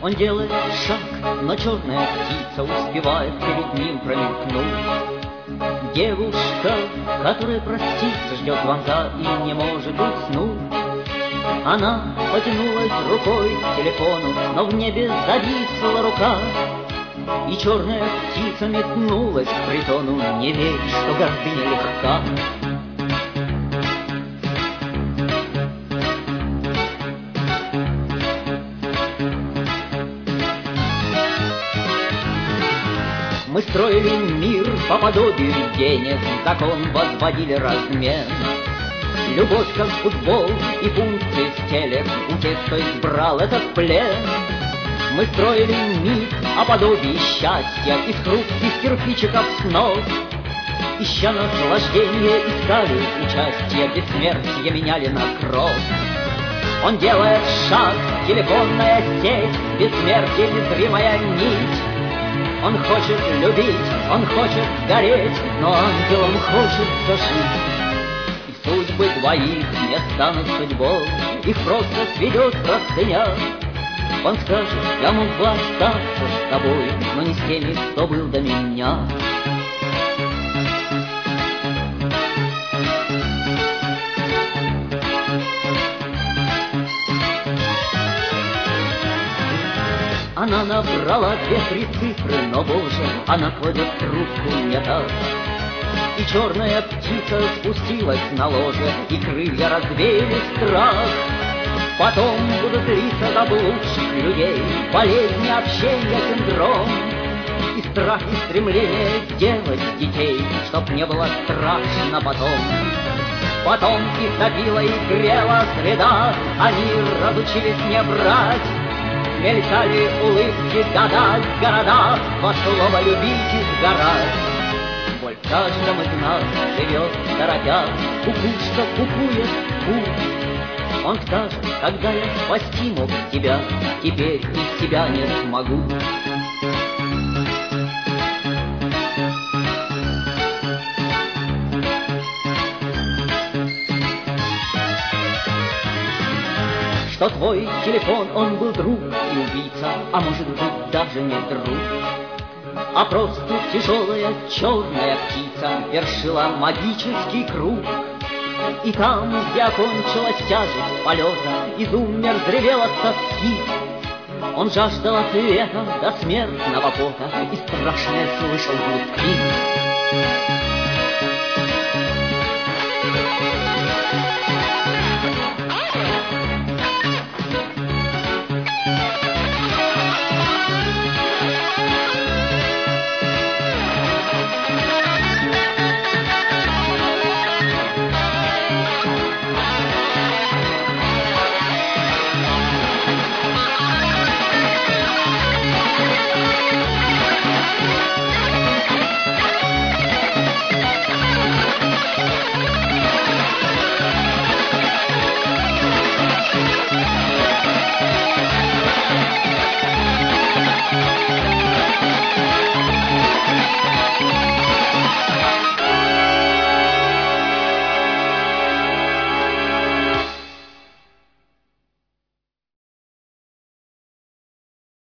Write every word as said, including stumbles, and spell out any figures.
Он делает шаг, но черная птица успевает перед ним промелькнуть. Девушка, которая проститься ждет звонка и не может уснуть. Она потянулась рукой к телефону, но в небе зависла рука, и черная птица метнулась к притону. Не верь, что гордыня легка. Мы строили мир по подобию денег, закон возводили размен. Любовь как футбол и функции в теле у тех, кто избрал этот плен. Мы строили мир о подобии счастья из хрупких кирпичиков снов. Ища наслаждение, искали участие, бессмертие меняли на кровь. Он делает шаг, телефонная сеть, бессмертие незримая нить. Он хочет любить, он хочет гореть, но ангелом хочется жить. И судьбы двоих не станут судьбой, их просто сведет простыня. Он скажет: я мог бы остаться с тобой, но не с теми, кто был до меня. Она набрала две-три цифры, но, боже, она кладет трубку не так. И черная птица спустилась на ложе, и крылья развеяли страх. Потом будут лица заблудших людей, болезни, общения, синдром, и страх, и стремление делать детей, чтоб не было страшно потом. Потом их топила и грела среда, они разучились не брать. Мелькали улыбки года, города, во слово любить и сгорать. Боль в каждом из нас живет, торопя, кукушка кукует путь. Он скажет: когда я спасти мог тебя, теперь из тебя не смогу. Что твой телефон, он был друг и убийца, а может быть даже не друг, а просто тяжелая черная птица вершила магический круг. И там, где окончилась тяжесть полета, изумер взревел от тоски. Он жаждал ответа до смертного пота и страшное слышал гудки.